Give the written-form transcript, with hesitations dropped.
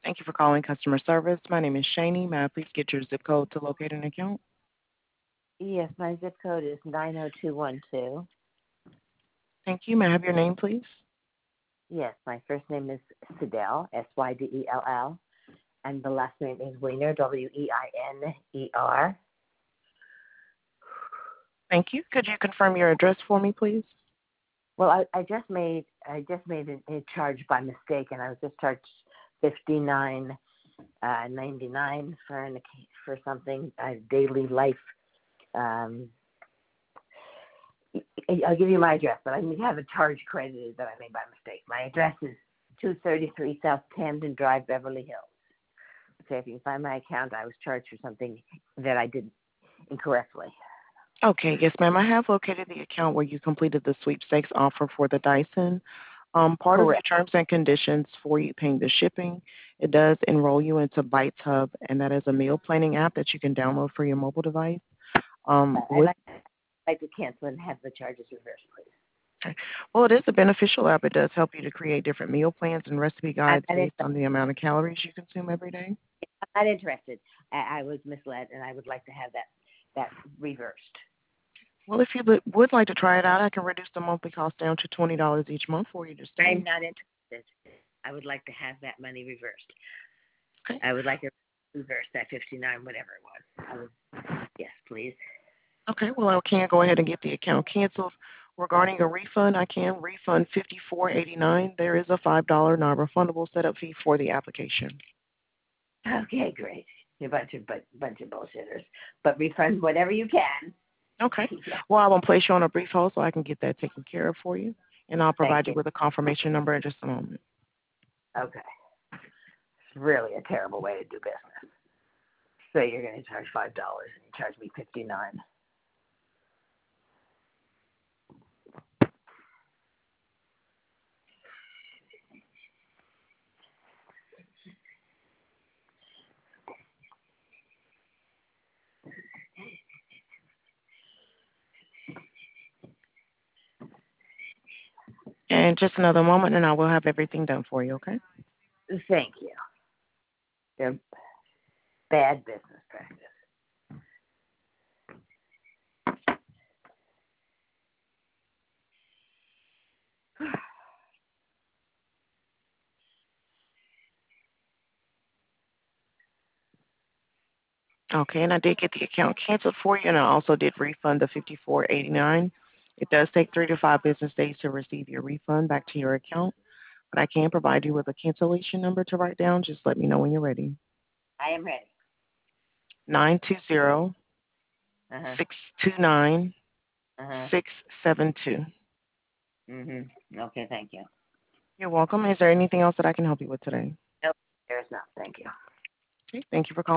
Thank you for calling customer service. My name is Shani. May I please get your zip code to locate an account? Yes, my zip code is 90212. Thank you. May I have your name, please? Yes, my first name is Sydell, Sydell, and the last name is Weiner, Weiner. Thank you. Could you confirm your address for me, please? Well, I just made a charge by mistake, and I was just charged $59.99 for something daily life. I'll give you my address, but I have a charge credited that I made by mistake. My address is 233 South Camden Drive, Beverly Hills. So if you can find my account, I was charged for something that I did incorrectly. Okay, yes, ma'am. I have located the account where you completed the sweepstakes offer for the Dyson. Part of your Correct. terms and conditions for you paying the shipping, it does enroll you into Bites Hub, and that is a meal planning app that you can download for your mobile device. I'd With like to cancel and have the charges reversed, please. Okay. Well, it is a beneficial app. It does help you to create different meal plans and recipe I'm guides not, based on the amount of calories you consume every day. I'm not interested. I was misled, and I would like to have that reversed. Well, if you would like to try it out, I can reduce the monthly cost down to $20 each month for you to I'm stay. not interested. I would like to have that money reversed. Okay. I would like to reverse that 59, whatever it was. Yes, please. Okay. Well, I can go ahead and get the account canceled. Regarding a refund, I can refund $54.89. There is a $5 non-refundable setup fee for the application. Okay, great. You're a bunch of bullshitters. But refund whatever you can. Okay. Yeah. Well, I will place you on a brief hold so I can get that taken care of for you, and I'll Thank provide you you. with a confirmation number in just a moment. Okay. It's really a terrible way to do business. So you're going to charge $5 and you charge me 59. And just another moment, and I will have everything done for you, okay? Thank you. They're bad business practice. Okay, and I did get the account canceled for you, and I also did refund the $54.89. It does take 3 to 5 business days to receive your refund back to your account, but I can provide you with a cancellation number to write down. Just let me know when you're ready. I am ready. 920 Uh-huh. 629 Uh-huh. 672. Okay, thank you. You're welcome. Is there anything else that I can help you with today? Nope, there's not. Thank you. Okay, thank you for calling.